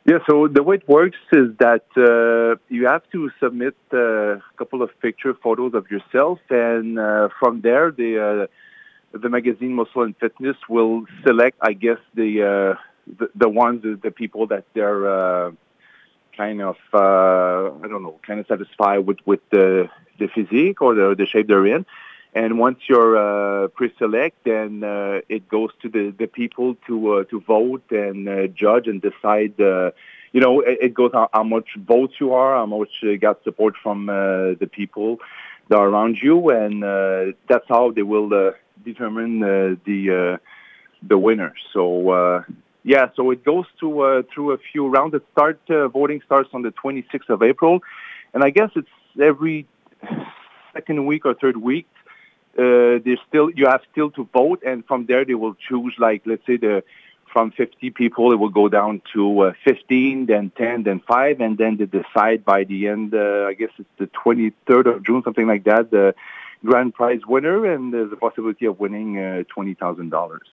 Yeah, so the way it works is that you have to submit a couple of picture photos of yourself, and from there, the magazine Muscle and Fitness will select, I guess, the ones, the people that they're kind of I don't know, kind of satisfied with the physique or the shape they're in. And once you're pre-select, then it goes to the people to vote and judge and decide. It goes how much votes you are, how much you got support from the people that are around you, and that's how they will determine the winner. So yeah, so it goes through a few rounds. Voting starts on the 26th of April, and I guess it's every second week or third week. You have still to vote, and from there they will choose, like, let's say from 50 people it will go down to 15, then 10, then 5, and then they decide by the end, I guess it's the 23rd of June, something like that, the grand prize winner, and there's a possibility of winning $20,000.